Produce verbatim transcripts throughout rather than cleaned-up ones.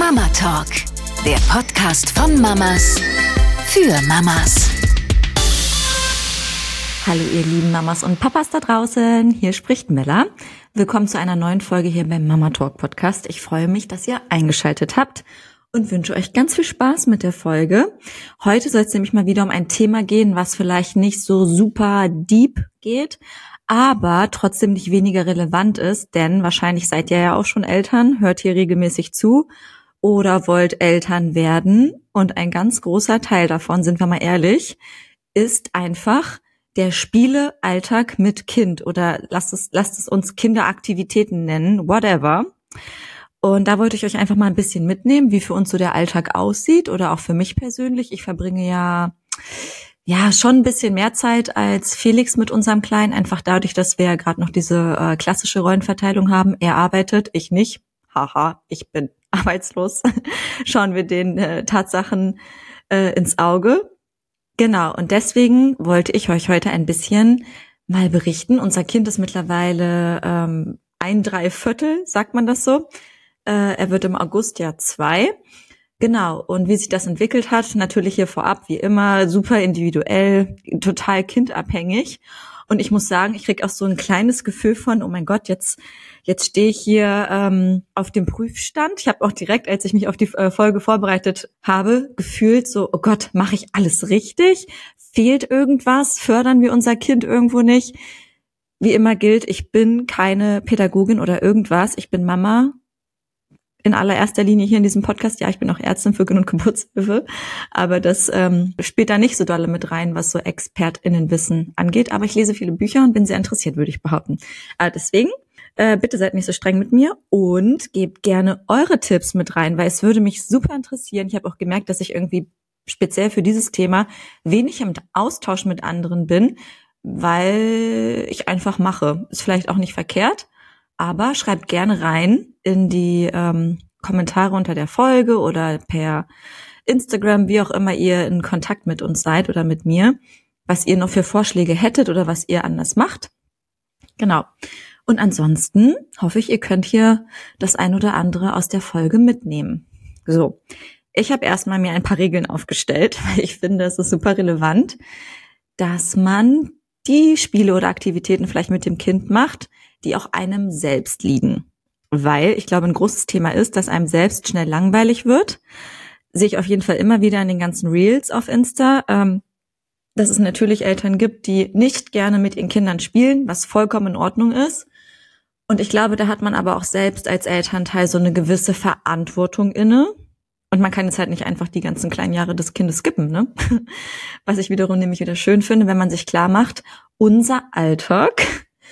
Mama Talk, der Podcast von Mamas für Mamas. Hallo ihr lieben Mamas und Papas da draußen, hier spricht Mella. Willkommen zu einer neuen Folge hier beim Mama Talk Podcast. Ich freue mich, dass ihr eingeschaltet habt und wünsche euch ganz viel Spaß mit der Folge. Heute soll es nämlich mal wieder um ein Thema gehen, was vielleicht nicht so super deep geht, aber trotzdem nicht weniger relevant ist, denn wahrscheinlich seid ihr ja auch schon Eltern, hört hier regelmäßig zu oder wollt Eltern werden. Und ein ganz großer Teil davon, sind wir mal ehrlich, ist einfach der Spielealltag mit Kind oder lasst es, lasst es uns Kinderaktivitäten nennen, whatever. Und da wollte ich euch einfach mal ein bisschen mitnehmen, wie für uns so der Alltag aussieht oder auch für mich persönlich. Ich verbringe ja ja schon ein bisschen mehr Zeit als Felix mit unserem Kleinen, einfach dadurch, dass wir ja gerade noch diese äh, klassische Rollenverteilung haben. Er arbeitet, ich nicht. Haha, ich bin arbeitslos. Schauen wir den äh, Tatsachen äh, ins Auge. Genau, und deswegen wollte ich euch heute ein bisschen mal berichten. Unser Kind ist mittlerweile ähm, ein Dreiviertel, sagt man das so. Äh, er wird im August ja zwei. Genau, und wie sich das entwickelt hat, natürlich hier vorab, wie immer, super individuell, total kindabhängig. Und ich muss sagen, ich krieg auch so ein kleines Gefühl von, oh mein Gott, jetzt jetzt stehe ich hier ähm, auf dem Prüfstand. Ich habe auch direkt, als ich mich auf die äh, Folge vorbereitet habe, gefühlt so, oh Gott, mache ich alles richtig? Fehlt irgendwas? Fördern wir unser Kind irgendwo nicht? Wie immer gilt, ich bin keine Pädagogin oder irgendwas. Ich bin Mama. In allererster Linie hier in diesem Podcast, ja, ich bin auch Ärztin für Gen- und Geburtshilfe, aber das ähm, spielt da nicht so dolle mit rein, was so ExpertInnenwissen angeht, aber ich lese viele Bücher und bin sehr interessiert, würde ich behaupten. Aber deswegen, äh, bitte seid nicht so streng mit mir und gebt gerne eure Tipps mit rein, weil es würde mich super interessieren. Ich habe auch gemerkt, dass ich irgendwie speziell für dieses Thema wenig im Austausch mit anderen bin, weil ich einfach mache. Ist vielleicht auch nicht verkehrt, aber schreibt gerne rein in die ähm, Kommentare unter der Folge oder per Instagram, wie auch immer ihr in Kontakt mit uns seid oder mit mir, was ihr noch für Vorschläge hättet oder was ihr anders macht. Genau. Und ansonsten hoffe ich, ihr könnt hier das ein oder andere aus der Folge mitnehmen. So, ich habe erstmal mir ein paar Regeln aufgestellt, weil ich finde, es ist super relevant, dass man die Spiele oder Aktivitäten vielleicht mit dem Kind macht, die auch einem selbst liegen. Weil ich glaube, ein großes Thema ist, dass einem selbst schnell langweilig wird. Sehe ich auf jeden Fall immer wieder in den ganzen Reels auf Insta, ähm, dass es natürlich Eltern gibt, die nicht gerne mit ihren Kindern spielen, was vollkommen in Ordnung ist. Und ich glaube, da hat man aber auch selbst als Elternteil so eine gewisse Verantwortung inne. Und man kann jetzt halt nicht einfach die ganzen kleinen Jahre des Kindes skippen, ne? Was ich wiederum nämlich wieder schön finde, wenn man sich klar macht, unser Alltag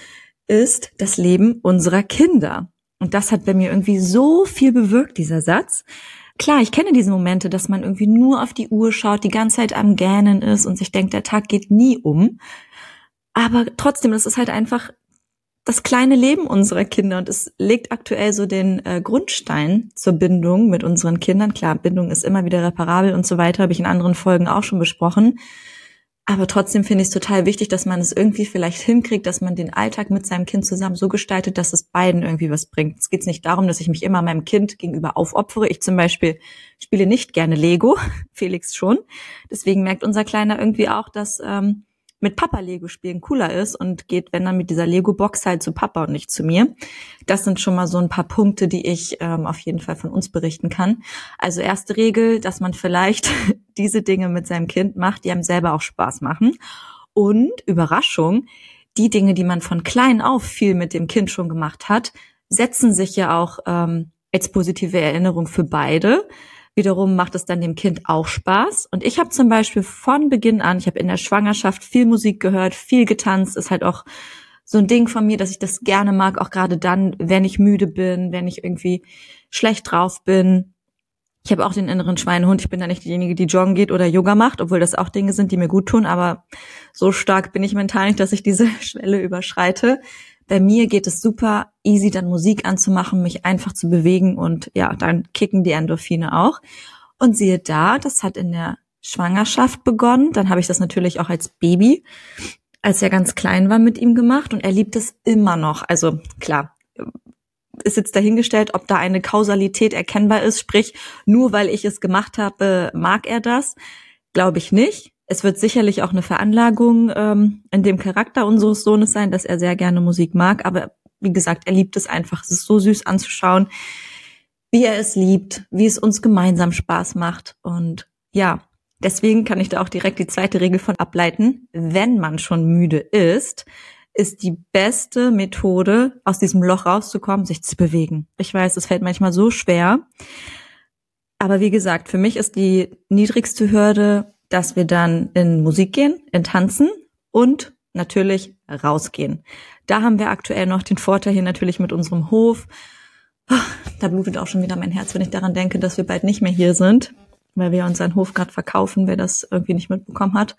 ist das Leben unserer Kinder. Und das hat bei mir irgendwie so viel bewirkt, dieser Satz. Klar, ich kenne diese Momente, dass man irgendwie nur auf die Uhr schaut, die ganze Zeit am Gähnen ist und sich denkt, der Tag geht nie um. Aber trotzdem, das ist halt einfach das kleine Leben unserer Kinder und es legt aktuell so den äh, Grundstein zur Bindung mit unseren Kindern. Klar, Bindung ist immer wieder reparabel und so weiter, habe ich in anderen Folgen auch schon besprochen. Aber trotzdem finde ich es total wichtig, dass man es irgendwie vielleicht hinkriegt, dass man den Alltag mit seinem Kind zusammen so gestaltet, dass es beiden irgendwie was bringt. Es geht nicht darum, dass ich mich immer meinem Kind gegenüber aufopfere. Ich zum Beispiel spiele nicht gerne Lego, Felix schon. Deswegen merkt unser Kleiner irgendwie auch, dass ähm, mit Papa Lego spielen cooler ist und geht, wenn dann mit dieser Lego-Box halt zu Papa und nicht zu mir. Das sind schon mal so ein paar Punkte, die ich ähm, auf jeden Fall von uns berichten kann. Also erste Regel, dass man vielleicht diese Dinge mit seinem Kind macht, die einem selber auch Spaß machen. Und Überraschung, die Dinge, die man von klein auf viel mit dem Kind schon gemacht hat, setzen sich ja auch ähm, als positive Erinnerung für beide. Wiederum macht es dann dem Kind auch Spaß. Und ich habe zum Beispiel von Beginn an, ich habe in der Schwangerschaft viel Musik gehört, viel getanzt. Ist halt auch so ein Ding von mir, dass ich das gerne mag, auch gerade dann, wenn ich müde bin, wenn ich irgendwie schlecht drauf bin. Ich habe auch den inneren Schweinehund. Ich bin da nicht diejenige, die joggen geht oder Yoga macht, obwohl das auch Dinge sind, die mir gut tun. Aber so stark bin ich mental nicht, dass ich diese Schwelle überschreite. Bei mir geht es super easy, dann Musik anzumachen, mich einfach zu bewegen und ja, dann kicken die Endorphine auch. Und siehe da, das hat in der Schwangerschaft begonnen. Dann habe ich das natürlich auch als Baby, als er ganz klein war, mit ihm gemacht und er liebt es immer noch. Also klar, ist jetzt dahingestellt, ob da eine Kausalität erkennbar ist, sprich, nur weil ich es gemacht habe, mag er das. Glaube ich nicht. Es wird sicherlich auch eine Veranlagung ähm, in dem Charakter unseres Sohnes sein, dass er sehr gerne Musik mag, aber wie gesagt, er liebt es einfach. Es ist so süß anzuschauen, wie er es liebt, wie es uns gemeinsam Spaß macht. Und ja, deswegen kann ich da auch direkt die zweite Regel von ableiten. Wenn man schon müde ist, ist die beste Methode, aus diesem Loch rauszukommen, sich zu bewegen. Ich weiß, es fällt manchmal so schwer. Aber wie gesagt, für mich ist die niedrigste Hürde, dass wir dann in Musik gehen, in Tanzen und natürlich rausgehen. Da haben wir aktuell noch den Vorteil hier natürlich mit unserem Hof. Da blutet auch schon wieder mein Herz, wenn ich daran denke, dass wir bald nicht mehr hier sind, weil wir unseren Hof gerade verkaufen, wer das irgendwie nicht mitbekommen hat.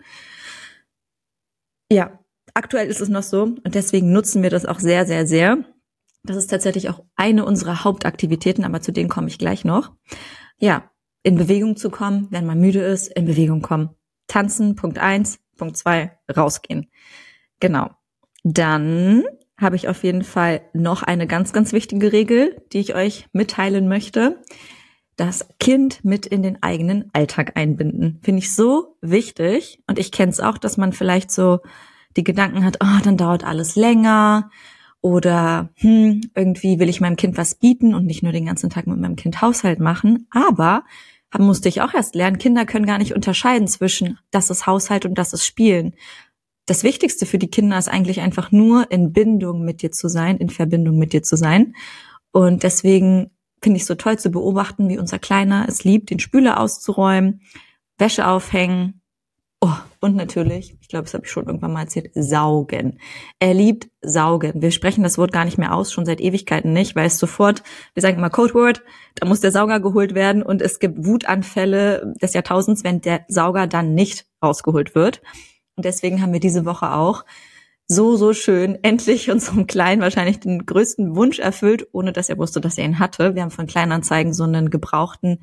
Ja, aktuell ist es noch so und deswegen nutzen wir das auch sehr, sehr, sehr. Das ist tatsächlich auch eine unserer Hauptaktivitäten, aber zu denen komme ich gleich noch. Ja, in Bewegung zu kommen, wenn man müde ist, in Bewegung kommen. Tanzen, Punkt eins, Punkt zwei, rausgehen. Genau. Dann habe ich auf jeden Fall noch eine ganz, ganz wichtige Regel, die ich euch mitteilen möchte. Das Kind mit in den eigenen Alltag einbinden. Finde ich so wichtig. Und ich kenne es auch, dass man vielleicht so die Gedanken hat, oh, dann dauert alles länger. Oder hm, irgendwie will ich meinem Kind was bieten und nicht nur den ganzen Tag mit meinem Kind Haushalt machen. Aber musste ich auch erst lernen, Kinder können gar nicht unterscheiden zwischen das ist Haushalt und das ist Spielen. Das Wichtigste für die Kinder ist eigentlich einfach nur in Bindung mit dir zu sein, in Verbindung mit dir zu sein. Und deswegen finde ich es so toll zu beobachten, wie unser Kleiner es liebt, den Spüler auszuräumen, Wäsche aufhängen. Oh, und natürlich, ich glaube, das habe ich schon irgendwann mal erzählt, saugen. Er liebt saugen. Wir sprechen das Wort gar nicht mehr aus, schon seit Ewigkeiten nicht, weil es sofort, wir sagen immer Codeword, da muss der Sauger geholt werden und es gibt Wutanfälle des Jahrtausends, wenn der Sauger dann nicht rausgeholt wird. Und deswegen haben wir diese Woche auch so, so schön endlich unserem Kleinen wahrscheinlich den größten Wunsch erfüllt, ohne dass er wusste, dass er ihn hatte. Wir haben von Kleinanzeigen so einen gebrauchten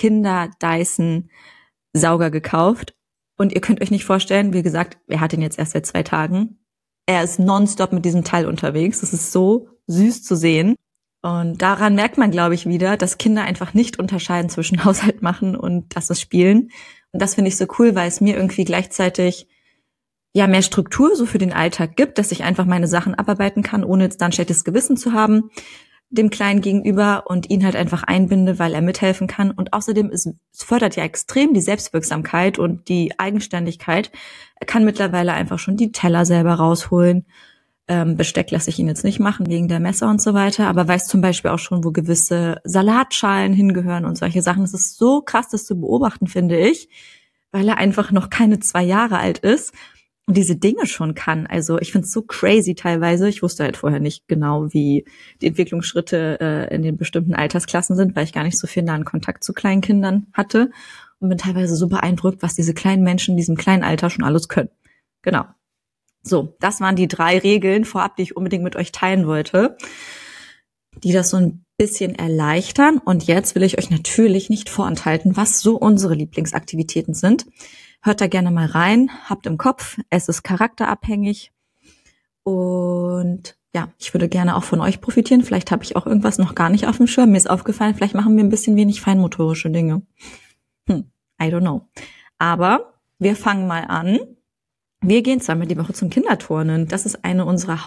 Kinder-Dyson-Sauger gekauft. Und ihr könnt euch nicht vorstellen, wie gesagt, er hat ihn jetzt erst seit zwei Tagen. Er ist nonstop mit diesem Teil unterwegs. Das ist so süß zu sehen. Und daran merkt man, glaube ich, wieder, dass Kinder einfach nicht unterscheiden zwischen Haushalt machen und das ist Spielen. Und das finde ich so cool, weil es mir irgendwie gleichzeitig ja mehr Struktur so für den Alltag gibt, dass ich einfach meine Sachen abarbeiten kann, ohne jetzt dann schlechtes Gewissen zu haben dem Kleinen gegenüber und ihn halt einfach einbinde, weil er mithelfen kann. Und außerdem ist, es fördert ja extrem die Selbstwirksamkeit und die Eigenständigkeit. Er kann mittlerweile einfach schon die Teller selber rausholen. Ähm, Besteck lasse ich ihn jetzt nicht machen, wegen der Messer und so weiter, aber weiß zum Beispiel auch schon, wo gewisse Salatschalen hingehören und solche Sachen. Es ist so krass, das zu beobachten, finde ich, weil er einfach noch keine zwei Jahre alt ist und diese Dinge schon kann. Also ich finde es so crazy teilweise. Ich wusste halt vorher nicht genau, wie die Entwicklungsschritte äh, in den bestimmten Altersklassen sind, weil ich gar nicht so viel nahen Kontakt zu kleinen Kindern hatte und bin teilweise so beeindruckt, was diese kleinen Menschen in diesem kleinen Alter schon alles können. Genau. So, das waren die drei Regeln vorab, die ich unbedingt mit euch teilen wollte, die das so ein bisschen erleichtern. Und jetzt will ich euch natürlich nicht vorenthalten, was so unsere Lieblingsaktivitäten sind. Hört da gerne mal rein, habt im Kopf, es ist charakterabhängig und ja, ich würde gerne auch von euch profitieren. Vielleicht habe ich auch irgendwas noch gar nicht auf dem Schirm. Mir ist aufgefallen, vielleicht machen wir ein bisschen wenig feinmotorische Dinge. Hm, I don't know. Aber wir fangen mal an. Wir gehen zweimal die Woche zum Kinderturnen. Das ist eine unserer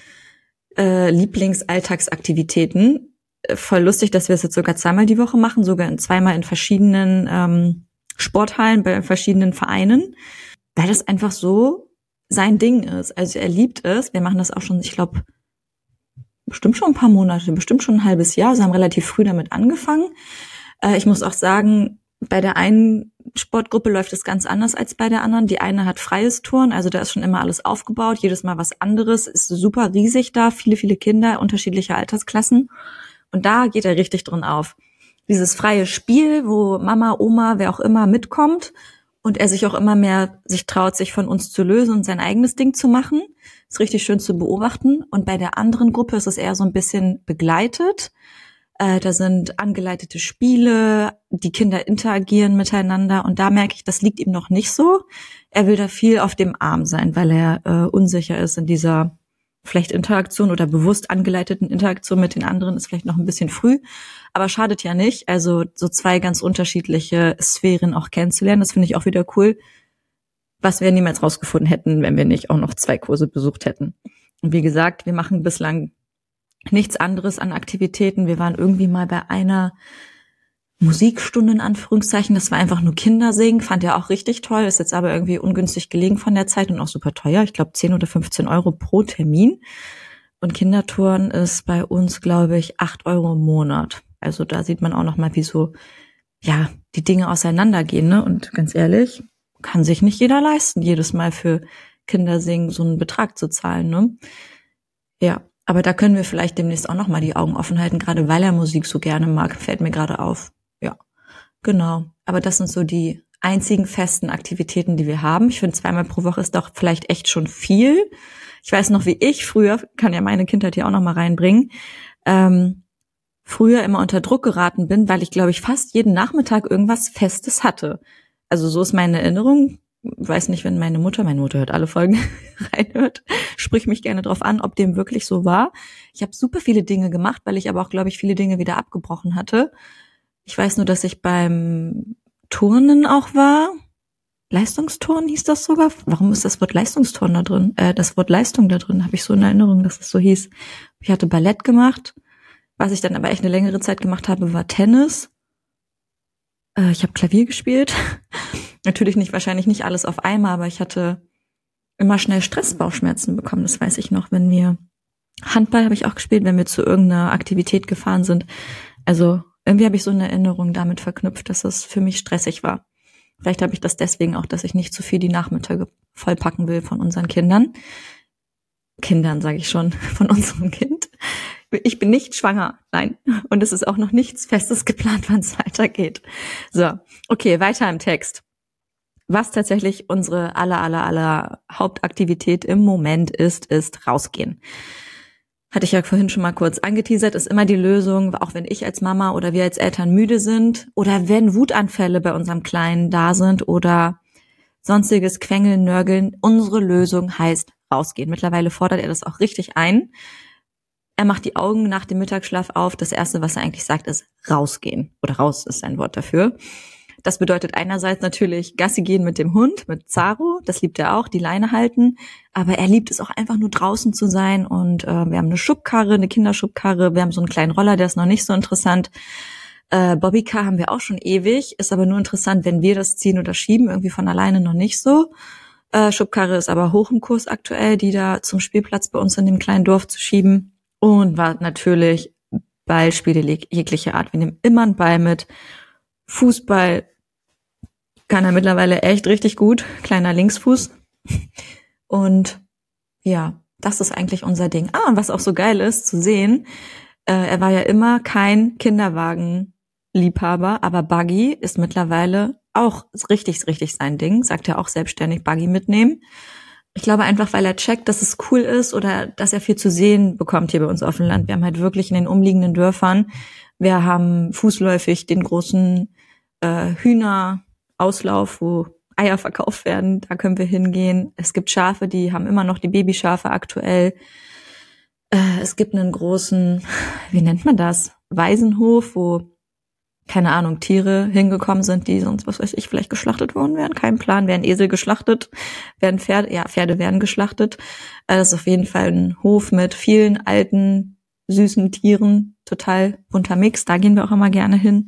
Haupt-Lieblings-Alltagsaktivitäten. Äh, voll lustig, dass wir es jetzt sogar zweimal die Woche machen, sogar in zweimal in verschiedenen ähm, Sporthallen, bei verschiedenen Vereinen, weil das einfach so sein Ding ist. Also er liebt es. Wir machen das auch schon, ich glaube, bestimmt schon ein paar Monate, bestimmt schon ein halbes Jahr. Sie haben relativ früh damit angefangen. Äh, ich muss auch sagen, bei der einen Sportgruppe läuft es ganz anders als bei der anderen. Die eine hat freies Turnen, also da ist schon immer alles aufgebaut, jedes Mal was anderes, ist super riesig da, viele, viele Kinder, unterschiedliche Altersklassen. Und da geht er richtig drin auf. Dieses freie Spiel, wo Mama, Oma, wer auch immer mitkommt und er sich auch immer mehr sich traut, sich von uns zu lösen und sein eigenes Ding zu machen, ist richtig schön zu beobachten. Und bei der anderen Gruppe ist es eher so ein bisschen begleitet. Äh, da sind angeleitete Spiele, die Kinder interagieren miteinander und da merke ich, das liegt ihm noch nicht so. Er will da viel auf dem Arm sein, weil er äh, unsicher ist in dieser vielleicht Interaktion oder bewusst angeleiteten Interaktion mit den anderen ist vielleicht noch ein bisschen früh, aber schadet ja nicht. Also so zwei ganz unterschiedliche Sphären auch kennenzulernen, das finde ich auch wieder cool, was wir niemals rausgefunden hätten, wenn wir nicht auch noch zwei Kurse besucht hätten. Und wie gesagt, wir machen bislang nichts anderes an Aktivitäten. Wir waren irgendwie mal bei einer Musikstunde in Anführungszeichen, das war einfach nur Kindersingen, fand er auch richtig toll, ist jetzt aber irgendwie ungünstig gelegen von der Zeit und auch super teuer, ich glaube zehn oder fünfzehn Euro pro Termin. Und Kindertouren ist bei uns, glaube ich, acht Euro im Monat. Also da sieht man auch nochmal, wie so, ja, die Dinge auseinandergehen, ne? Und ganz ehrlich, kann sich nicht jeder leisten, jedes Mal für Kindersingen so einen Betrag zu zahlen, ne? Ja, aber da können wir vielleicht demnächst auch nochmal die Augen offen halten, gerade weil er Musik so gerne mag, fällt mir gerade auf. Ja, genau. Aber das sind so die einzigen festen Aktivitäten, die wir haben. Ich finde, zweimal pro Woche ist doch vielleicht echt schon viel. Ich weiß noch, wie ich früher, kann ja meine Kindheit hier auch noch mal reinbringen, ähm, früher immer unter Druck geraten bin, weil ich, glaube ich, fast jeden Nachmittag irgendwas Festes hatte. Also so ist meine Erinnerung. Ich weiß nicht, wenn meine Mutter, meine Mutter hört alle Folgen, reinhört, sprich mich gerne drauf an, ob dem wirklich so war. Ich habe super viele Dinge gemacht, weil ich aber auch, glaube ich, viele Dinge wieder abgebrochen hatte. Ich weiß nur, dass ich beim Turnen auch war. Leistungsturnen hieß das sogar. Warum ist das Wort Leistungsturnen da drin? Äh, das Wort Leistung da drin, habe ich so in Erinnerung, dass es so hieß. Ich hatte Ballett gemacht. Was ich dann aber echt eine längere Zeit gemacht habe, war Tennis. Äh, ich habe Klavier gespielt. Natürlich nicht, wahrscheinlich nicht alles auf einmal, aber ich hatte immer schnell Stressbauchschmerzen bekommen. Das weiß ich noch, wenn wir Handball habe ich auch gespielt, wenn wir zu irgendeiner Aktivität gefahren sind. Also irgendwie habe ich so eine Erinnerung damit verknüpft, dass es für mich stressig war. Vielleicht habe ich das deswegen auch, dass ich nicht zu viel die Nachmittage vollpacken will von unseren Kindern. Kindern, sage ich schon, von unserem Kind. Ich bin nicht schwanger, nein. Und es ist auch noch nichts Festes geplant, wann es weitergeht. So, okay, weiter im Text. Was tatsächlich unsere aller, aller, aller Hauptaktivität im Moment ist, ist rausgehen. Hatte ich ja vorhin schon mal kurz angeteasert, ist immer die Lösung, auch wenn ich als Mama oder wir als Eltern müde sind oder wenn Wutanfälle bei unserem Kleinen da sind oder sonstiges Quengeln, Nörgeln. Unsere Lösung heißt rausgehen. Mittlerweile fordert er das auch richtig ein. Er macht die Augen nach dem Mittagsschlaf auf. Das Erste, was er eigentlich sagt, ist rausgehen. Oder raus ist ein Wort dafür. Das bedeutet einerseits natürlich Gassi gehen mit dem Hund, mit Zaro, das liebt er auch, die Leine halten, aber er liebt es auch einfach nur draußen zu sein und äh, wir haben eine Schubkarre, eine Kinderschubkarre, wir haben so einen kleinen Roller, der ist noch nicht so interessant. Äh, Bobbycar haben wir auch schon ewig, ist aber nur interessant, wenn wir das ziehen oder schieben, irgendwie von alleine noch nicht so. Äh, Schubkarre ist aber hoch im Kurs aktuell, die da zum Spielplatz bei uns in dem kleinen Dorf zu schieben und war natürlich Ballspiele jeglicher Art. Wir nehmen immer einen Ball mit, Fußball kann er mittlerweile echt richtig gut, kleiner Linksfuß. Und ja, das ist eigentlich unser Ding. Ah, und was auch so geil ist zu sehen, äh, er war ja immer kein Kinderwagen-Liebhaber, aber Buggy ist mittlerweile auch richtig, richtig sein Ding. Sagt er auch selbstständig, Buggy mitnehmen. Ich glaube einfach, weil er checkt, dass es cool ist oder dass er viel zu sehen bekommt hier bei uns auf dem Land. Wir haben halt wirklich in den umliegenden Dörfern, wir haben fußläufig den großen äh, Hühnerauslauf, wo Eier verkauft werden, da können wir hingehen. Es gibt Schafe, die haben immer noch die Babyschafe aktuell. Äh, es gibt einen großen, wie nennt man das, Waisenhof, wo, keine Ahnung, Tiere hingekommen sind, die sonst, was weiß ich, vielleicht geschlachtet worden wären. Kein Plan, werden Esel geschlachtet, werden Pferde, ja, Pferde werden geschlachtet. Äh, das ist auf jeden Fall ein Hof mit vielen alten, süßen Tieren, total bunter Mix, da gehen wir auch immer gerne hin.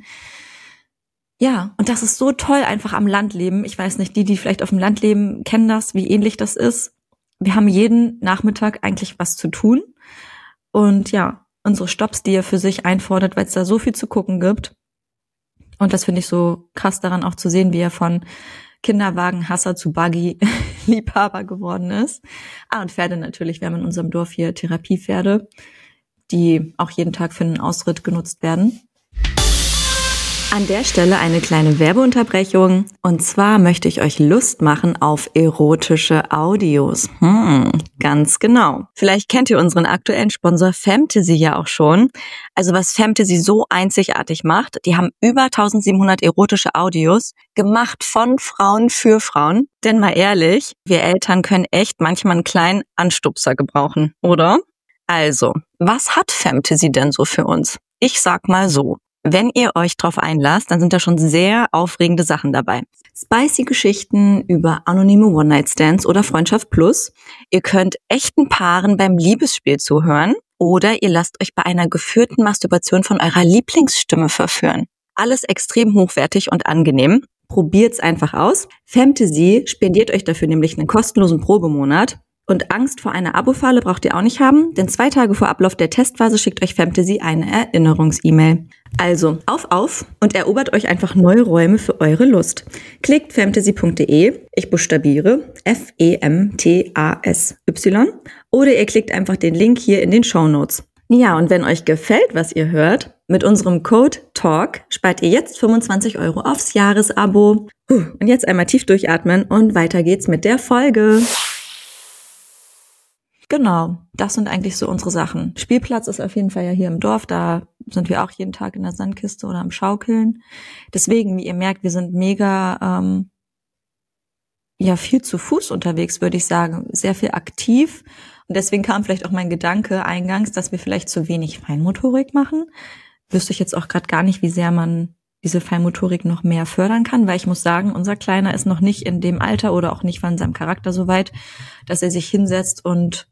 Ja, und das ist so toll einfach am Land leben. Ich weiß nicht, die, die vielleicht auf dem Land leben, kennen das, wie ähnlich das ist. Wir haben jeden Nachmittag eigentlich was zu tun. Und ja, unsere Stopps, die er für sich einfordert, weil es da so viel zu gucken gibt. Und das finde ich so krass daran auch zu sehen, wie er von Kinderwagenhasser zu Buggy-Liebhaber geworden ist. Ah, und Pferde natürlich. Wir haben in unserem Dorf hier Therapiepferde, die auch jeden Tag für einen Ausritt genutzt werden. An der Stelle eine kleine Werbeunterbrechung. Und zwar möchte ich euch Lust machen auf erotische Audios. Hm, ganz genau. Vielleicht kennt ihr unseren aktuellen Sponsor Femtasy ja auch schon. Also was Femtasy so einzigartig macht, die haben über eintausendsiebenhundert erotische Audios gemacht von Frauen für Frauen. Denn mal ehrlich, wir Eltern können echt manchmal einen kleinen Anstupser gebrauchen, oder? Also, was hat Femtasy denn so für uns? Ich sag mal so. Wenn ihr euch drauf einlasst, dann sind da schon sehr aufregende Sachen dabei. Spicy Geschichten über anonyme One-Night-Stands oder Freundschaft Plus. Ihr könnt echten Paaren beim Liebesspiel zuhören oder ihr lasst euch bei einer geführten Masturbation von eurer Lieblingsstimme verführen. Alles extrem hochwertig und angenehm. Probiert's einfach aus. Femtasy spendiert euch dafür nämlich einen kostenlosen Probemonat. Und Angst vor einer Abo-Falle braucht ihr auch nicht haben, denn zwei Tage vor Ablauf der Testphase schickt euch Femtasy eine Erinnerungs-E-Mail. Also, auf, auf und erobert euch einfach neue Räume für eure Lust. Klickt femtasy punkt de, ich buchstabiere F E M T A S Y, oder ihr klickt einfach den Link hier in den Shownotes. Ja, und wenn euch gefällt, was ihr hört, mit unserem Code TALK spart ihr jetzt fünfundzwanzig Euro aufs Jahresabo. Puh, und jetzt einmal tief durchatmen und weiter geht's mit der Folge. Genau, das sind eigentlich so unsere Sachen. Spielplatz ist auf jeden Fall ja hier im Dorf, da sind wir auch jeden Tag in der Sandkiste oder am Schaukeln. Deswegen, wie ihr merkt, wir sind mega, ähm, ja, viel zu Fuß unterwegs, würde ich sagen, sehr viel aktiv. Und deswegen kam vielleicht auch mein Gedanke eingangs, dass wir vielleicht zu wenig Feinmotorik machen. Wüsste ich jetzt auch gerade gar nicht, wie sehr man diese Feinmotorik noch mehr fördern kann, weil ich muss sagen, unser Kleiner ist noch nicht in dem Alter oder auch nicht von seinem Charakter so weit, dass er sich hinsetzt und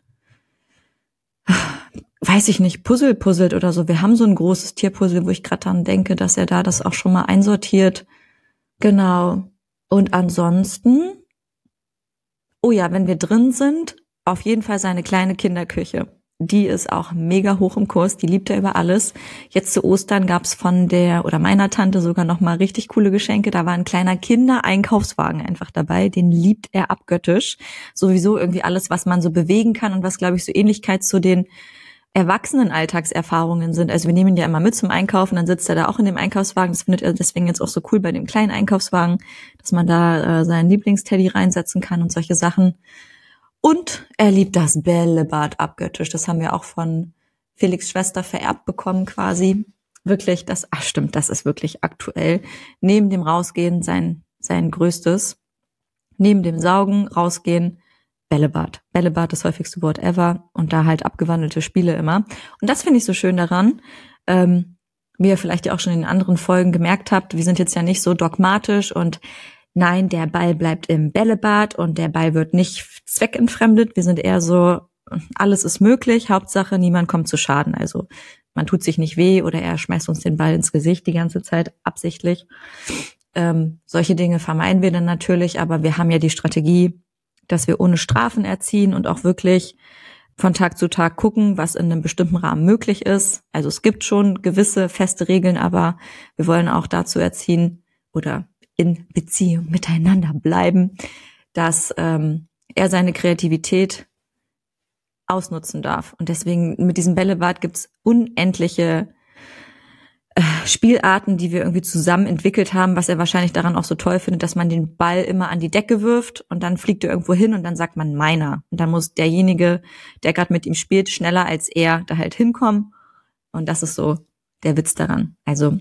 weiß ich nicht, Puzzle puzzelt oder so. Wir haben so ein großes Tierpuzzle, wo ich gerade dran denke, dass er da das auch schon mal einsortiert. Genau. Und ansonsten, oh ja, wenn wir drin sind, auf jeden Fall seine kleine Kinderküche. Die ist auch mega hoch im Kurs, die liebt er über alles. Jetzt zu Ostern gab's von der oder meiner Tante sogar noch mal richtig coole Geschenke. Da war ein kleiner Kindereinkaufswagen einfach dabei, den liebt er abgöttisch. Sowieso irgendwie alles, was man so bewegen kann und was, glaube ich, so Ähnlichkeit zu den Erwachsenen-Alltagserfahrungen sind. Also wir nehmen ihn ja immer mit zum Einkaufen, dann sitzt er da auch in dem Einkaufswagen. Das findet er deswegen jetzt auch so cool bei dem kleinen Einkaufswagen, dass man da äh, seinen Lieblingsteddy reinsetzen kann und solche Sachen. Und er liebt das Bällebad abgöttisch. Das haben wir auch von Felix' Schwester vererbt bekommen quasi. Wirklich, das, ach stimmt, das ist wirklich aktuell. Neben dem Rausgehen sein, sein größtes. Neben dem Saugen, Rausgehen, Bällebad. Bällebad, das häufigste Wort ever. Und da halt abgewandelte Spiele immer. Und das finde ich so schön daran. Ähm, wie ihr vielleicht ja auch schon in anderen Folgen gemerkt habt, wir sind jetzt ja nicht so dogmatisch und nein, der Ball bleibt im Bällebad und der Ball wird nicht zweckentfremdet. Wir sind eher so, alles ist möglich, Hauptsache niemand kommt zu Schaden. Also man tut sich nicht weh oder er schmeißt uns den Ball ins Gesicht die ganze Zeit absichtlich. Ähm, solche Dinge vermeiden wir dann natürlich, aber wir haben ja die Strategie, dass wir ohne Strafen erziehen und auch wirklich von Tag zu Tag gucken, was in einem bestimmten Rahmen möglich ist. Also es gibt schon gewisse feste Regeln, aber wir wollen auch dazu erziehen oder in Beziehung miteinander bleiben, dass ähm, er seine Kreativität ausnutzen darf. Und deswegen mit diesem Bällebad gibt's unendliche äh, Spielarten, die wir irgendwie zusammen entwickelt haben, was er wahrscheinlich daran auch so toll findet, dass man den Ball immer an die Decke wirft und dann fliegt er irgendwo hin und dann sagt man meiner. Und dann muss derjenige, der gerade mit ihm spielt, schneller als er da halt hinkommen. Und das ist so der Witz daran. Also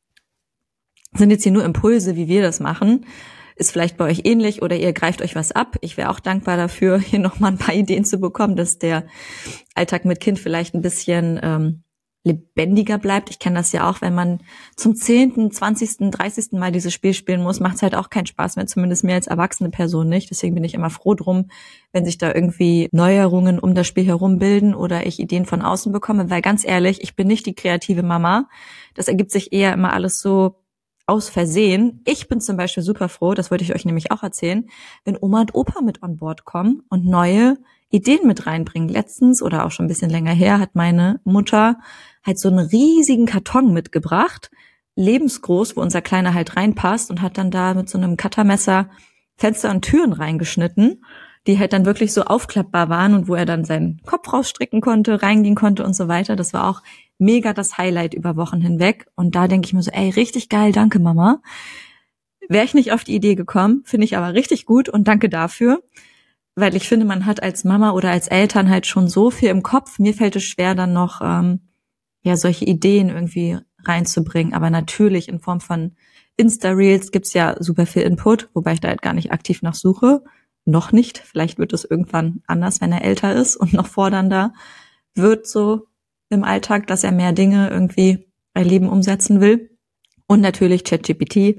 sind jetzt hier nur Impulse, wie wir das machen. Ist vielleicht bei euch ähnlich oder ihr greift euch was ab. Ich wäre auch dankbar dafür, hier nochmal ein paar Ideen zu bekommen, dass der Alltag mit Kind vielleicht ein bisschen ähm, lebendiger bleibt. Ich kenne das ja auch, wenn man zum zehnten, zwanzigsten, dreißigsten Mal dieses Spiel spielen muss, macht es halt auch keinen Spaß mehr, zumindest mir als erwachsene Person nicht. Deswegen bin ich immer froh drum, wenn sich da irgendwie Neuerungen um das Spiel herum bilden oder ich Ideen von außen bekomme, weil ganz ehrlich, ich bin nicht die kreative Mama. Das ergibt sich eher immer alles so aus Versehen. Ich bin zum Beispiel super froh, das wollte ich euch nämlich auch erzählen, wenn Oma und Opa mit on board kommen und neue Ideen mit reinbringen. Letztens oder auch schon ein bisschen länger her hat meine Mutter halt so einen riesigen Karton mitgebracht, lebensgroß, wo unser Kleiner halt reinpasst und hat dann da mit so einem Cuttermesser Fenster und Türen reingeschnitten, die halt dann wirklich so aufklappbar waren und wo er dann seinen Kopf rausstrecken konnte, reingehen konnte und so weiter. Das war auch mega das Highlight über Wochen hinweg. Und da denke ich mir so, ey, richtig geil, danke Mama. Wäre ich nicht auf die Idee gekommen, finde ich aber richtig gut und danke dafür. Weil ich finde, man hat als Mama oder als Eltern halt schon so viel im Kopf. Mir fällt es schwer, dann noch ähm, ja solche Ideen irgendwie reinzubringen. Aber natürlich in Form von Insta-Reels gibt's ja super viel Input, wobei ich da halt gar nicht aktiv nach suche. Noch nicht. Vielleicht wird es irgendwann anders, wenn er älter ist und noch fordernder wird so im Alltag, dass er mehr Dinge irgendwie bei Leben umsetzen will. Und natürlich ChatGPT äh,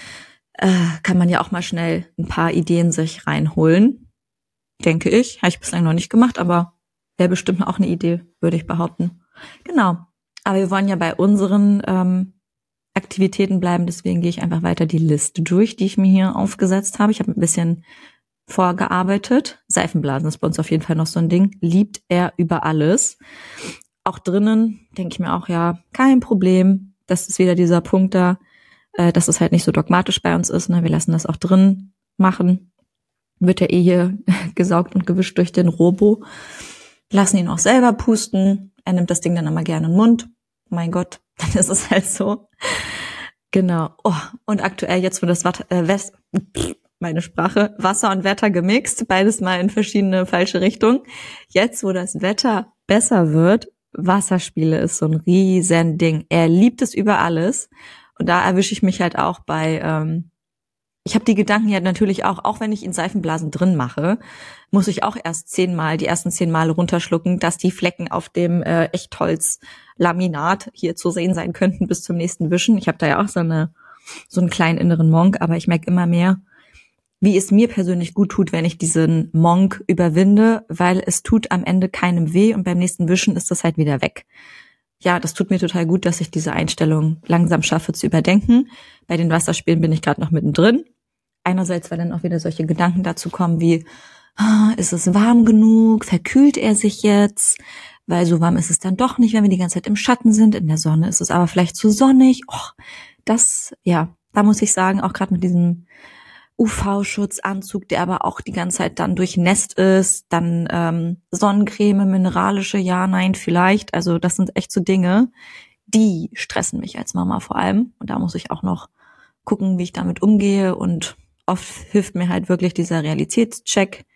kann man ja auch mal schnell ein paar Ideen sich reinholen. Denke ich. Habe ich bislang noch nicht gemacht, aber wäre bestimmt auch eine Idee, würde ich behaupten. Genau. Aber wir wollen ja bei unseren ähm, Aktivitäten bleiben, deswegen gehe ich einfach weiter die Liste durch, die ich mir hier aufgesetzt habe. Ich habe ein bisschen vorgearbeitet. Seifenblasen ist bei uns auf jeden Fall noch so ein Ding. Liebt er über alles. Auch drinnen denke ich mir auch, ja, kein Problem. Das ist wieder dieser Punkt da, äh, dass es halt nicht so dogmatisch bei uns ist. Ne? Wir lassen das auch drin machen. Wird ja eh hier gesaugt und gewischt durch den Robo. Lassen ihn auch selber pusten. Er nimmt das Ding dann immer gerne in den Mund. Mein Gott, dann ist es halt so. Genau. Oh, und aktuell jetzt, wo das Watt, äh, West, meine Sprache, Wasser und Wetter gemixt, beides mal in verschiedene falsche Richtungen. Jetzt, wo das Wetter besser wird, Wasserspiele ist so ein riesen Ding. Er liebt es über alles. Und da erwische ich mich halt auch bei, ähm, ich habe die Gedanken ja natürlich auch, auch wenn ich in Seifenblasen drin mache, muss ich auch erst zehnmal, die ersten zehn Male runterschlucken, dass die Flecken auf dem äh, Echtholz-Laminat hier zu sehen sein könnten bis zum nächsten Wischen. Ich habe da ja auch so eine so einen kleinen inneren Monk, aber ich merke immer mehr, wie es mir persönlich gut tut, wenn ich diesen Monk überwinde, weil es tut am Ende keinem weh und beim nächsten Wischen ist das halt wieder weg. Ja, das tut mir total gut, dass ich diese Einstellung langsam schaffe zu überdenken. Bei den Wasserspielen bin ich gerade noch mittendrin. Einerseits, weil dann auch wieder solche Gedanken dazu kommen wie, ah, ist es warm genug? Verkühlt er sich jetzt? Weil so warm ist es dann doch nicht, wenn wir die ganze Zeit im Schatten sind. In der Sonne ist es aber vielleicht zu sonnig. Oh, das, ja, da muss ich sagen, auch gerade mit diesem U V-Schutzanzug, der aber auch die ganze Zeit dann durchnässt ist, dann ähm, Sonnencreme, mineralische, ja, nein, vielleicht. Also das sind echt so Dinge, die stressen mich als Mama vor allem. Und da muss ich auch noch gucken, wie ich damit umgehe. Und oft hilft mir halt wirklich dieser Realitätscheck,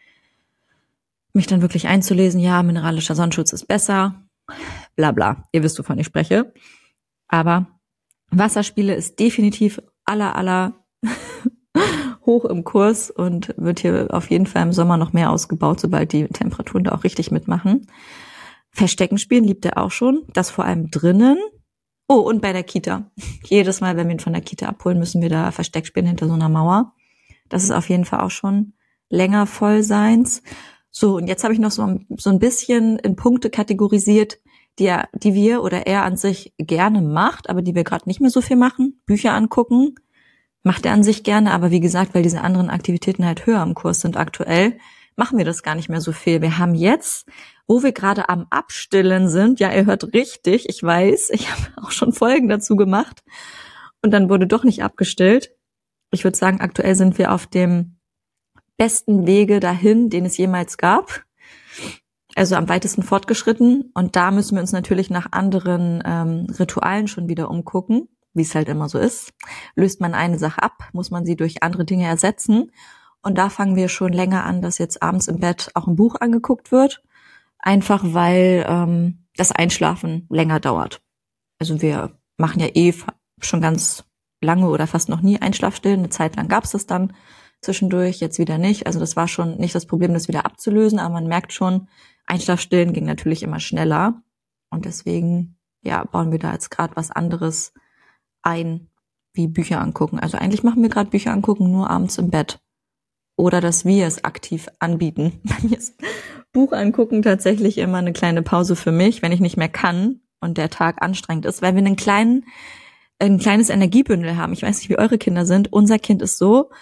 mich dann wirklich einzulesen, ja, mineralischer Sonnenschutz ist besser, bla bla. Ihr wisst, wovon ich spreche. Aber Wasserspiele ist definitiv aller, aller hoch im Kurs und wird hier auf jeden Fall im Sommer noch mehr ausgebaut, sobald die Temperaturen da auch richtig mitmachen. Verstecken spielen liebt er auch schon, das vor allem drinnen. Oh, und bei der Kita. Jedes Mal, wenn wir ihn von der Kita abholen, müssen wir da Versteck spielen hinter so einer Mauer. Das ist auf jeden Fall auch schon länger Vollseins. So, und jetzt habe ich noch so ein, so ein bisschen in Punkte kategorisiert, die, er, die wir oder er an sich gerne macht, aber die wir gerade nicht mehr so viel machen. Bücher angucken, macht er an sich gerne, aber wie gesagt, weil diese anderen Aktivitäten halt höher im Kurs sind aktuell, machen wir das gar nicht mehr so viel. Wir haben jetzt, wo wir gerade am Abstillen sind, ja, ihr hört richtig, ich weiß, ich habe auch schon Folgen dazu gemacht und dann wurde doch nicht abgestillt. Ich würde sagen, aktuell sind wir auf dem besten Wege dahin, den es jemals gab. Also am weitesten fortgeschritten. Und da müssen wir uns natürlich nach anderen ähm, Ritualen schon wieder umgucken, wie es halt immer so ist. Löst man eine Sache ab, muss man sie durch andere Dinge ersetzen. Und da fangen wir schon länger an, dass jetzt abends im Bett auch ein Buch angeguckt wird. Einfach weil ähm, das Einschlafen länger dauert. Also wir machen ja eh schon ganz lange oder fast noch nie Einschlafstillen. Eine Zeit lang gab es das dann zwischendurch, jetzt wieder nicht. Also das war schon nicht das Problem, das wieder abzulösen, aber man merkt schon, Einschlafstillen ging natürlich immer schneller. Und deswegen ja, bauen wir da jetzt gerade was anderes ein, wie Bücher angucken. Also eigentlich machen wir gerade Bücher angucken nur abends im Bett. Oder dass wir es aktiv anbieten. Bei mir ist Buch angucken tatsächlich immer eine kleine Pause für mich, wenn ich nicht mehr kann und der Tag anstrengend ist, weil wir einen kleinen, ein kleines Energiebündel haben. Ich weiß nicht, wie eure Kinder sind. Unser Kind ist so,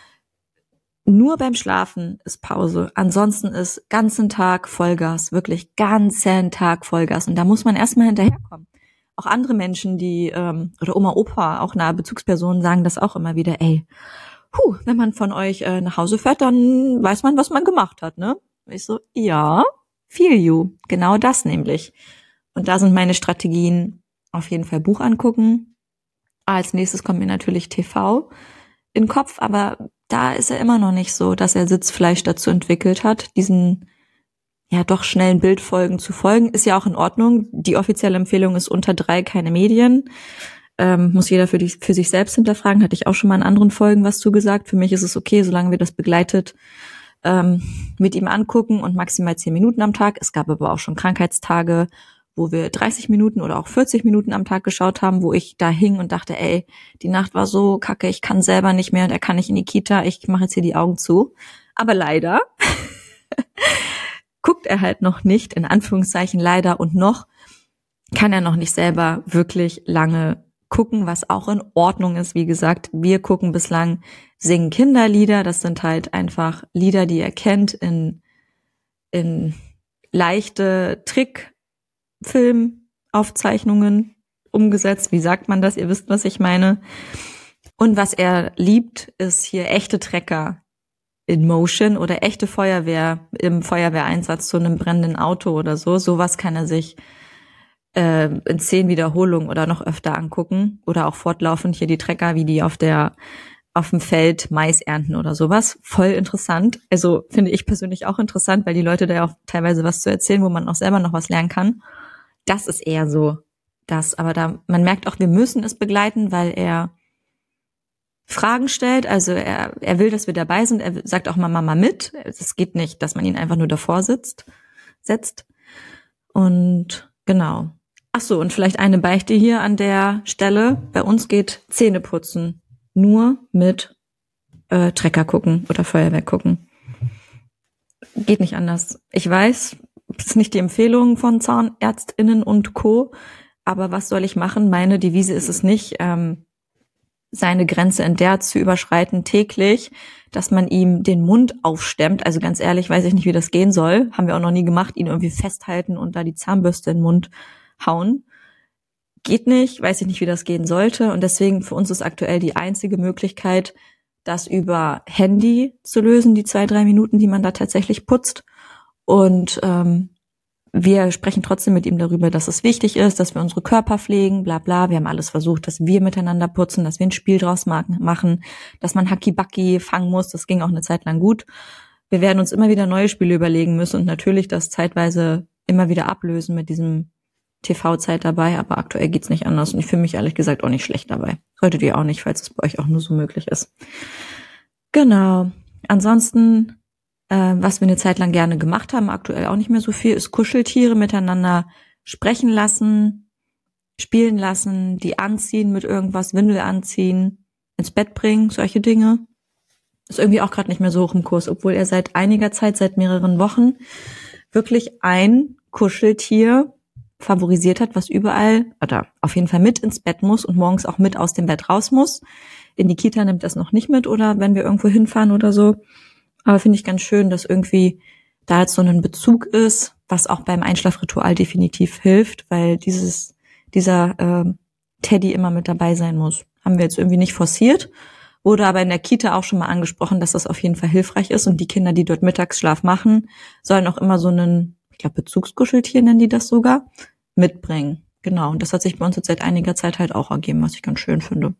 nur beim Schlafen ist Pause. Ansonsten ist ganzen Tag Vollgas, wirklich ganzen Tag Vollgas. Und da muss man erstmal hinterherkommen. Auch andere Menschen, die, ähm, oder Oma, Opa, auch nahe Bezugspersonen sagen das auch immer wieder, ey, Puh, wenn man von euch äh, nach Hause fährt, dann weiß man, was man gemacht hat, ne? Ich so, ja, feel you. Genau das nämlich. Und da sind meine Strategien auf jeden Fall Buch angucken. Als nächstes kommt mir natürlich T V in den Kopf, aber da ist er immer noch nicht so, dass er Sitzfleisch dazu entwickelt hat, diesen ja doch schnellen Bildfolgen zu folgen. Ist ja auch in Ordnung. Die offizielle Empfehlung ist unter drei keine Medien. Ähm, muss jeder für, die, für sich selbst hinterfragen. Hatte ich auch schon mal in anderen Folgen was zugesagt. Für mich ist es okay, solange wir das begleitet ähm, mit ihm angucken und maximal zehn Minuten am Tag. Es gab aber auch schon Krankheitstage, wo wir dreißig Minuten oder auch vierzig Minuten am Tag geschaut haben, wo ich da hing und dachte, ey, die Nacht war so kacke, ich kann selber nicht mehr und er kann nicht in die Kita, ich mache jetzt hier die Augen zu. Aber leider guckt er halt noch nicht, in Anführungszeichen leider, und noch kann er noch nicht selber wirklich lange gucken, was auch in Ordnung ist. Wie gesagt, wir gucken bislang Singen Kinderlieder. Das sind halt einfach Lieder, die er kennt, in, in leichte Trickfilmaufzeichnungen umgesetzt. Wie sagt man das? Ihr wisst, was ich meine. Und was er liebt, ist hier echte Trecker in Motion oder echte Feuerwehr im Feuerwehreinsatz zu einem brennenden Auto oder so. Sowas kann er sich äh, in zehn Wiederholungen oder noch öfter angucken oder auch fortlaufend hier die Trecker, wie die auf der auf dem Feld Mais ernten oder sowas. Voll interessant. Also finde ich persönlich auch interessant, weil die Leute da ja auch teilweise was zu erzählen, wo man auch selber noch was lernen kann. Das ist eher so das. Aber da man merkt auch, wir müssen es begleiten, weil er Fragen stellt. Also er er will, dass wir dabei sind. Er sagt auch mal Mama mit. Es geht nicht, dass man ihn einfach nur davor sitzt, setzt. Und genau. Ach so, und vielleicht eine Beichte hier an der Stelle. Bei uns geht Zähneputzen nur mit äh, Trecker gucken oder Feuerwehr gucken. Geht nicht anders. Ich weiß, das ist nicht die Empfehlung von ZahnärztInnen und Co., aber was soll ich machen? Meine Devise ist es nicht, ähm, seine Grenze in der zu überschreiten täglich, dass man ihm den Mund aufstemmt. Also ganz ehrlich, weiß ich nicht, wie das gehen soll. Haben wir auch noch nie gemacht, ihn irgendwie festhalten und da die Zahnbürste in den Mund hauen. Geht nicht, weiß ich nicht, wie das gehen sollte. Und deswegen für uns ist aktuell die einzige Möglichkeit, das über Handy zu lösen, die zwei, drei Minuten, die man da tatsächlich putzt. Und ähm, wir sprechen trotzdem mit ihm darüber, dass es wichtig ist, dass wir unsere Körper pflegen, bla bla. Wir haben alles versucht, dass wir miteinander putzen, dass wir ein Spiel draus machen, dass man Haki-Baki fangen muss. Das ging auch eine Zeit lang gut. Wir werden uns immer wieder neue Spiele überlegen müssen und natürlich das zeitweise immer wieder ablösen mit diesem T V-Zeit dabei, aber aktuell geht's nicht anders und ich fühle mich ehrlich gesagt auch nicht schlecht dabei. Solltet ihr auch nicht, falls es bei euch auch nur so möglich ist. Genau. Ansonsten, äh, was wir eine Zeit lang gerne gemacht haben, aktuell auch nicht mehr so viel, ist Kuscheltiere miteinander sprechen lassen, spielen lassen, die anziehen mit irgendwas, Windel anziehen, ins Bett bringen, solche Dinge. Ist irgendwie auch gerade nicht mehr so hoch im Kurs, obwohl er seit einiger Zeit, seit mehreren Wochen, wirklich ein Kuscheltier favorisiert hat, was überall oder auf jeden Fall mit ins Bett muss und morgens auch mit aus dem Bett raus muss. In die Kita nimmt das noch nicht mit oder wenn wir irgendwo hinfahren oder so. Aber finde ich ganz schön, dass irgendwie da jetzt so ein Bezug ist, was auch beim Einschlafritual definitiv hilft, weil dieses dieser äh, Teddy immer mit dabei sein muss. Haben wir jetzt irgendwie nicht forciert, wurde aber in der Kita auch schon mal angesprochen, dass das auf jeden Fall hilfreich ist und die Kinder, die dort Mittagsschlaf machen, sollen auch immer so einen, ich glaube, Bezugskuscheltier nennen die das sogar, mitbringen. Genau, und das hat sich bei uns jetzt seit einiger Zeit halt auch ergeben, was ich ganz schön finde.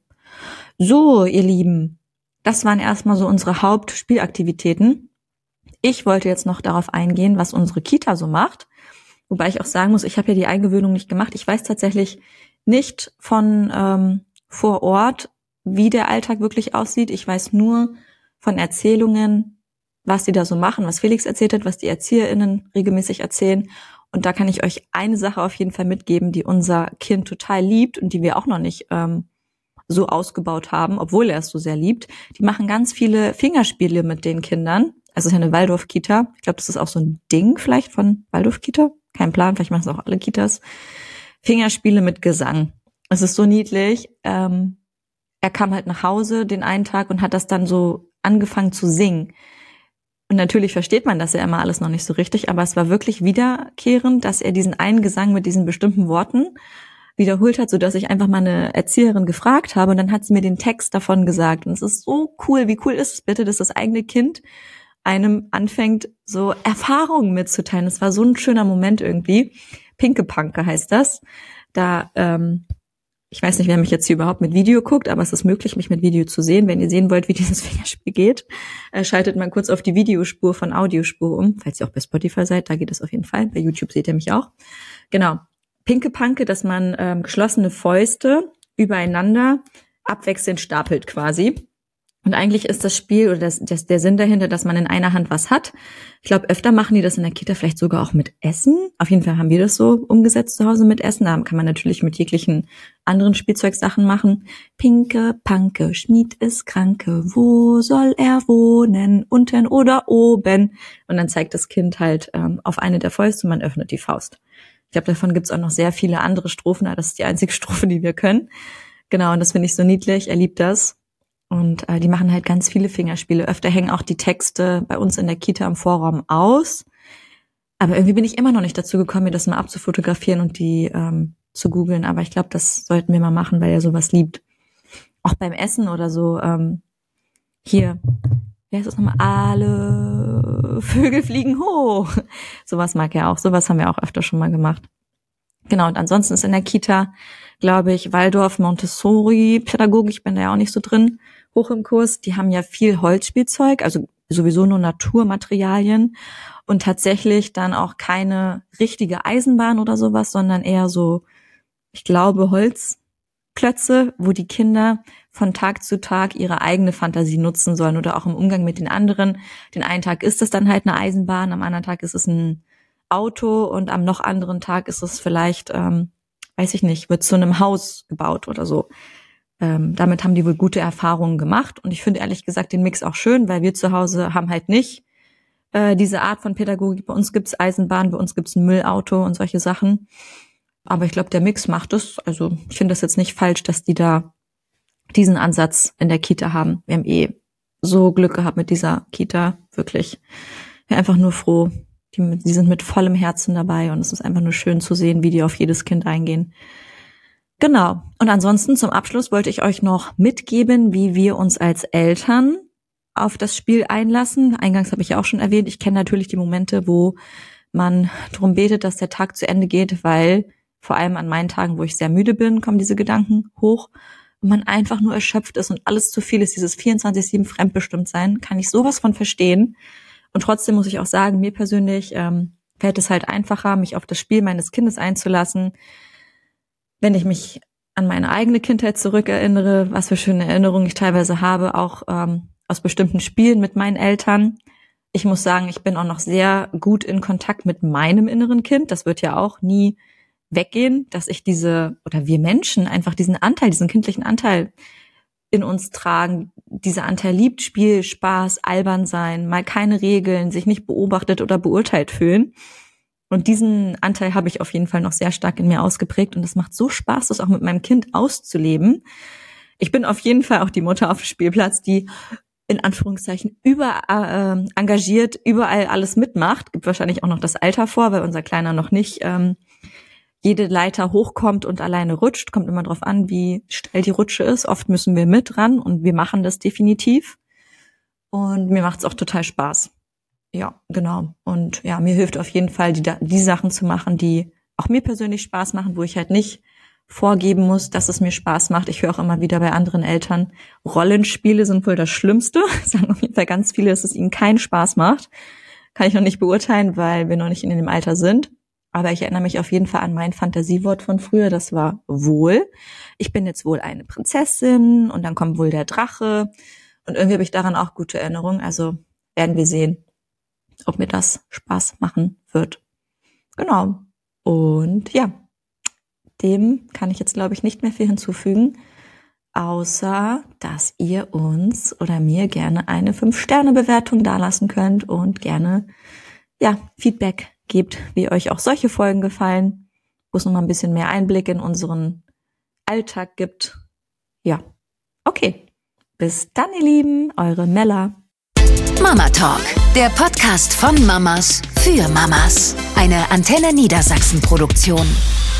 So, ihr Lieben, das waren erstmal so unsere Hauptspielaktivitäten. Ich wollte jetzt noch darauf eingehen, was unsere Kita so macht. Wobei ich auch sagen muss, ich habe ja die Eingewöhnung nicht gemacht. Ich weiß tatsächlich nicht von ähm, vor Ort, wie der Alltag wirklich aussieht. Ich weiß nur von Erzählungen, was die da so machen, was Felix erzählt hat, was die ErzieherInnen regelmäßig erzählen. Und da kann ich euch eine Sache auf jeden Fall mitgeben, die unser Kind total liebt und die wir auch noch nicht ähm, so ausgebaut haben, obwohl er es so sehr liebt. Die machen ganz viele Fingerspiele mit den Kindern. Also es ist ja eine Waldorf-Kita. Ich glaube, das ist auch so ein Ding vielleicht von Waldorf-Kita. Kein Plan, vielleicht machen es auch alle Kitas. Fingerspiele mit Gesang. Es ist so niedlich. Ähm, er kam halt nach Hause den einen Tag und hat das dann so angefangen zu singen. Und natürlich versteht man das ja immer alles noch nicht so richtig, aber es war wirklich wiederkehrend, dass er diesen einen Gesang mit diesen bestimmten Worten wiederholt hat, sodass ich einfach mal eine Erzieherin gefragt habe und dann hat sie mir den Text davon gesagt. Und es ist so cool. Wie cool ist es bitte, dass das eigene Kind einem anfängt, so Erfahrungen mitzuteilen. Es war so ein schöner Moment irgendwie. Pinke Panke heißt das. Da, ähm, ich weiß nicht, wer mich jetzt hier überhaupt mit Video guckt, aber es ist möglich, mich mit Video zu sehen. Wenn ihr sehen wollt, wie dieses Fingerspiel geht, äh, schaltet mal kurz auf die Videospur von Audiospur um. Falls ihr auch bei Spotify seid, da geht es auf jeden Fall. Bei YouTube seht ihr mich auch. Genau. Pinke Panke, dass man ähm, geschlossene Fäuste übereinander abwechselnd stapelt quasi. Und eigentlich ist das Spiel oder das, das, der Sinn dahinter, dass man in einer Hand was hat. Ich glaube, öfter machen die das in der Kita vielleicht sogar auch mit Essen. Auf jeden Fall haben wir das so umgesetzt zu Hause mit Essen. Da kann man natürlich mit jeglichen anderen Spielzeugsachen machen. Pinke Panke, Schmied ist Kranke. Wo soll er wohnen? Unten oder oben? Und dann zeigt das Kind halt ähm, auf eine der Fäuste und man öffnet die Faust. Ich glaube, davon gibt's auch noch sehr viele andere Strophen. Das ist die einzige Strophe, die wir können. Genau, und das finde ich so niedlich. Er liebt das. Und äh, die machen halt ganz viele Fingerspiele. Öfter hängen auch die Texte bei uns in der Kita im Vorraum aus. Aber irgendwie bin ich immer noch nicht dazu gekommen, mir das mal abzufotografieren und die ähm, zu googeln. Aber ich glaube, das sollten wir mal machen, weil er sowas liebt. Auch beim Essen oder so. Ähm, hier, wie heißt das nochmal? Alle Vögel fliegen hoch. Sowas mag er auch. Sowas haben wir auch öfter schon mal gemacht. Genau, und ansonsten ist in der Kita, glaube ich, Waldorf, Montessori, Pädagogik, ich bin da ja auch nicht so drin, hoch im Kurs. Die haben ja viel Holzspielzeug, also sowieso nur Naturmaterialien und tatsächlich dann auch keine richtige Eisenbahn oder sowas, sondern eher so, ich glaube, Holzklötze, wo die Kinder von Tag zu Tag ihre eigene Fantasie nutzen sollen oder auch im Umgang mit den anderen. Den einen Tag ist es dann halt eine Eisenbahn, am anderen Tag ist es ein Auto und am noch anderen Tag ist es vielleicht, ähm, weiß ich nicht, wird zu einem Haus gebaut oder so. Ähm, damit haben die wohl gute Erfahrungen gemacht und ich finde ehrlich gesagt den Mix auch schön, weil wir zu Hause haben halt nicht äh, diese Art von Pädagogik. Bei uns gibt's Eisenbahn, bei uns gibt's ein Müllauto und solche Sachen. Aber ich glaube, der Mix macht es. Also ich finde das jetzt nicht falsch, dass die da diesen Ansatz in der Kita haben. Wir haben eh so Glück gehabt mit dieser Kita, wirklich. Ich bin einfach nur froh. Die, die sind mit vollem Herzen dabei und es ist einfach nur schön zu sehen, wie die auf jedes Kind eingehen. Genau. Und ansonsten zum Abschluss wollte ich euch noch mitgeben, wie wir uns als Eltern auf das Spiel einlassen. Eingangs habe ich ja auch schon erwähnt, ich kenne natürlich die Momente, wo man darum betet, dass der Tag zu Ende geht, weil vor allem an meinen Tagen, wo ich sehr müde bin, kommen diese Gedanken hoch und man einfach nur erschöpft ist und alles zu viel ist, dieses vierundzwanzig sieben fremdbestimmt sein, kann ich sowas von verstehen. Und trotzdem muss ich auch sagen, mir persönlich ähm, fällt es halt einfacher, mich auf das Spiel meines Kindes einzulassen, wenn ich mich an meine eigene Kindheit zurückerinnere, was für schöne Erinnerungen ich teilweise habe, auch ähm, aus bestimmten Spielen mit meinen Eltern. Ich muss sagen, ich bin auch noch sehr gut in Kontakt mit meinem inneren Kind. Das wird ja auch nie weggehen, dass ich diese, oder wir Menschen einfach diesen Anteil, diesen kindlichen Anteil in uns tragen. Dieser Anteil liebt Spiel, Spaß, albern sein, mal keine Regeln, sich nicht beobachtet oder beurteilt fühlen. Und diesen Anteil habe ich auf jeden Fall noch sehr stark in mir ausgeprägt und es macht so Spaß, das auch mit meinem Kind auszuleben. Ich bin auf jeden Fall auch die Mutter auf dem Spielplatz, die in Anführungszeichen über äh, engagiert, überall alles mitmacht. Gibt wahrscheinlich auch noch das Alter vor, weil unser Kleiner noch nicht ähm, jede Leiter hochkommt und alleine rutscht. Kommt immer drauf an, wie steil die Rutsche ist. Oft müssen wir mit ran und wir machen das definitiv. Und mir macht es auch total Spaß. Ja, genau. Und ja, mir hilft auf jeden Fall, die, die Sachen zu machen, die auch mir persönlich Spaß machen, wo ich halt nicht vorgeben muss, dass es mir Spaß macht. Ich höre auch immer wieder bei anderen Eltern, Rollenspiele sind wohl das Schlimmste. Sagen auf jeden Fall ganz viele, dass es ihnen keinen Spaß macht. Kann ich noch nicht beurteilen, weil wir noch nicht in dem Alter sind. Aber ich erinnere mich auf jeden Fall an mein Fantasiewort von früher, das war wohl. Ich bin jetzt wohl eine Prinzessin und dann kommt wohl der Drache. Und irgendwie habe ich daran auch gute Erinnerungen. Also werden wir sehen, ob mir das Spaß machen wird. Genau. Und ja, dem kann ich jetzt, glaube ich, nicht mehr viel hinzufügen, außer dass ihr uns oder mir gerne eine fünf Sterne Bewertung dalassen könnt und gerne ja Feedback gebt, wie euch auch solche Folgen gefallen, wo es nochmal ein bisschen mehr Einblick in unseren Alltag gibt. Ja, okay. Bis dann, ihr Lieben, eure Mella. Mama Talk, der Podcast von Mamas für Mamas. Eine Antenne Niedersachsen Produktion.